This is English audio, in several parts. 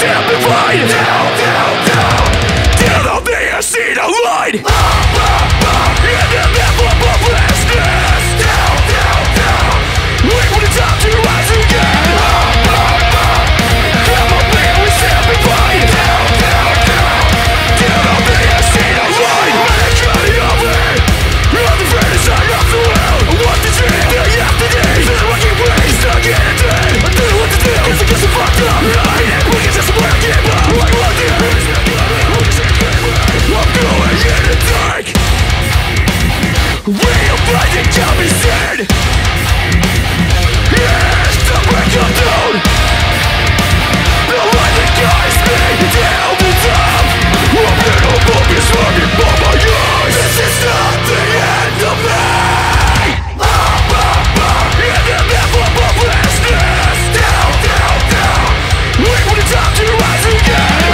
amplified. Till all they have seen a light in the level of hopelessness. Wait for the time to rise again. Come on, man, we amplified. Till all they have seen a light. When they're trying of me, on the further side of the world, I want to dream day after day. Still working ways, stuck in a day. I don't know what to do, cause I get so fucked up. We can just work it, but I want to. I'm going in the dark. Real fighting can be seen. Yes, the break of dawn. The light that guides me down the top. I'm little puppies running by my eyes. This is not the end of me. In the level of hopelessness. Wait for the time to rise again.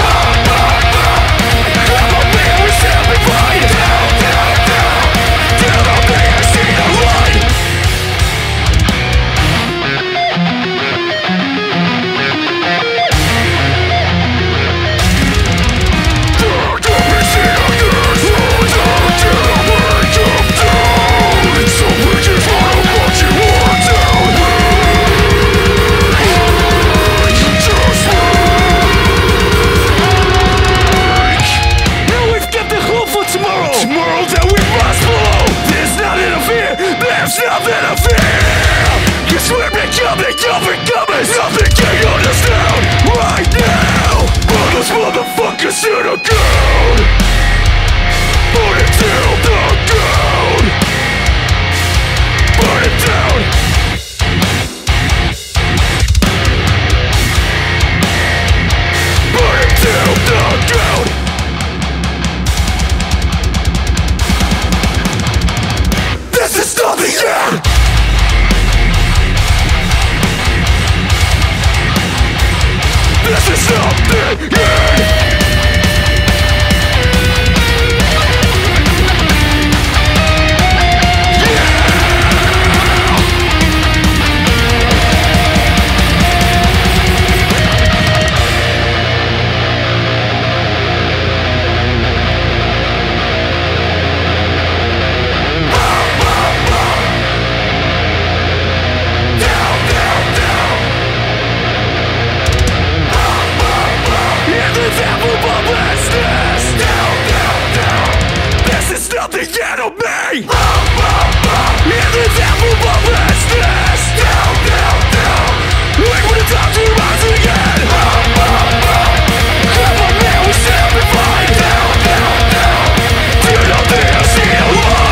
Come on, man, we amplified. Till all they have seen a light. Nothing to fear. Cause we're becoming overcomers. Nothing can hold us down right now. Put those motherfuckers to the ground. Put it to the ground. Put it down. Put it to the ground. This is not the end! This is not the end! This is not the end of me! In the devil of hopelessness. Wait for the time to rise again. Come on, man, we amplified. Till all they have seen a light.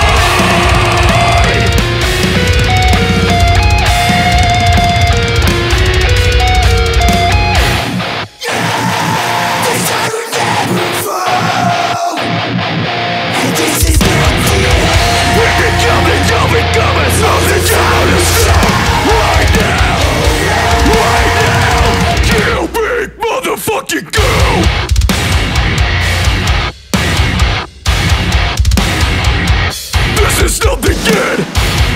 Fucking go! This is not the end!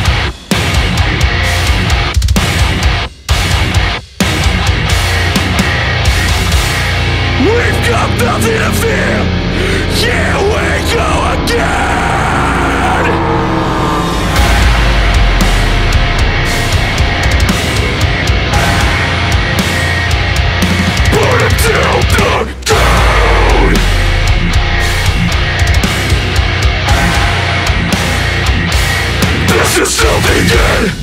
We've got nothing to fear! Here we go again! Put it to the ground! This is not the end!